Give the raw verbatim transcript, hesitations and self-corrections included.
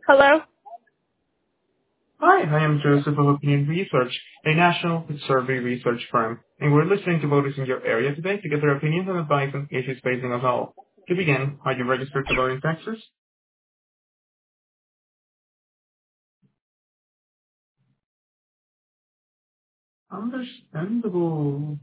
Hello? Hi, I am Joseph of Opinion Research, a national survey research firm, and we're listening to voters in your area today to get their opinions and advice on issues facing us all. To begin, are you registered to vote in Texas? Understandable.